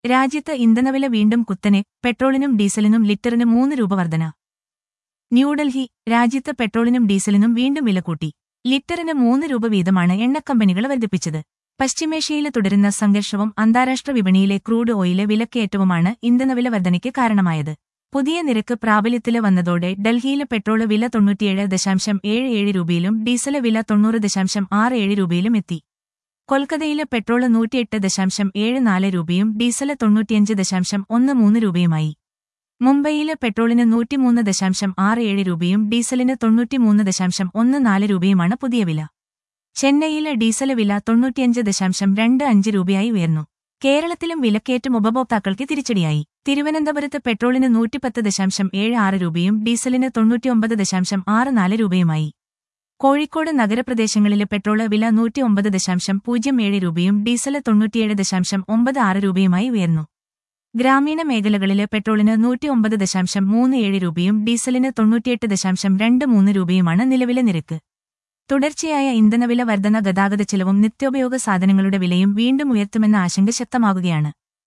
രാജ്യത്ത് ഇന്ധനവില വീണ്ടും കുത്തനെ, പെട്രോളിനും ഡീസലിനും ലിറ്ററിന് 3 രൂപ വർധന. ന്യൂഡൽഹി: രാജ്യത്ത് പെട്രോളിനും ഡീസലിനും വീണ്ടും വില കൂട്ടി. ലിറ്ററിന് 3 രൂപ വീതമാണ് എണ്ണക്കമ്പനികൾ വർദ്ധിപ്പിച്ചത്. പശ്ചിമേഷ്യയിൽ തുടരുന്ന സംഘർഷവും അന്താരാഷ്ട്ര വിപണിയിലെ ക്രൂഡ് ഓയില് വിലക്കയറ്റവുമാണ് ഇന്ധനവില വർധനയ്ക്ക് കാരണമായത്. പുതിയ നിരക്ക് പ്രാബല്യത്തില് വന്നതോടെ ഡൽഹിയിലെ പെട്രോള് വില 97.77 രൂപയിലും ഡീസല് വില 90.67 രൂപയിലും എത്തി. കൊൽക്കത്തയിലെ പെട്രോള് 108.74 രൂപയും ഡീസല് 95.13 രൂപയുമായി. മുംബൈയിലെ പെട്രോളിന് 103.67 രൂപയും ഡീസലിന് 93.14 രൂപയുമാണ് പുതിയ വില. ചെന്നൈയിലെ ഡീസല് വില 95.25 രൂപയായി ഉയർന്നു. കേരളത്തിലും വിലക്കയറ്റം ഉപഭോക്താക്കൾക്ക് തിരിച്ചടിയായി. തിരുവനന്തപുരത്ത് പെട്രോളിന് 110.76 രൂപയും ഡീസലിന് 99.64 രൂപയുമായി. കോഴിക്കോട് നഗരപ്രദേശങ്ങളിലെ പെട്രോള് വില 109.07 രൂപയും ഡീസല് 97.96 രൂപയുമായി ഉയർന്നു. ഗ്രാമീണ മേഖലകളിലെ പെട്രോളിന് 109.37 രൂപയും ഡീസലിന് 98.23 രൂപയുമാണ് നിലവിലെ നിരക്ക്. തുടർച്ചയായ ഇന്ധനവില വർധന ഗതാഗതച്ചെലവും നിത്യോപയോഗ സാധനങ്ങളുടെ വിലയും വീണ്ടും ഉയർത്തുമെന്ന ആശങ്ക ശക്തമാകുകയാണ്.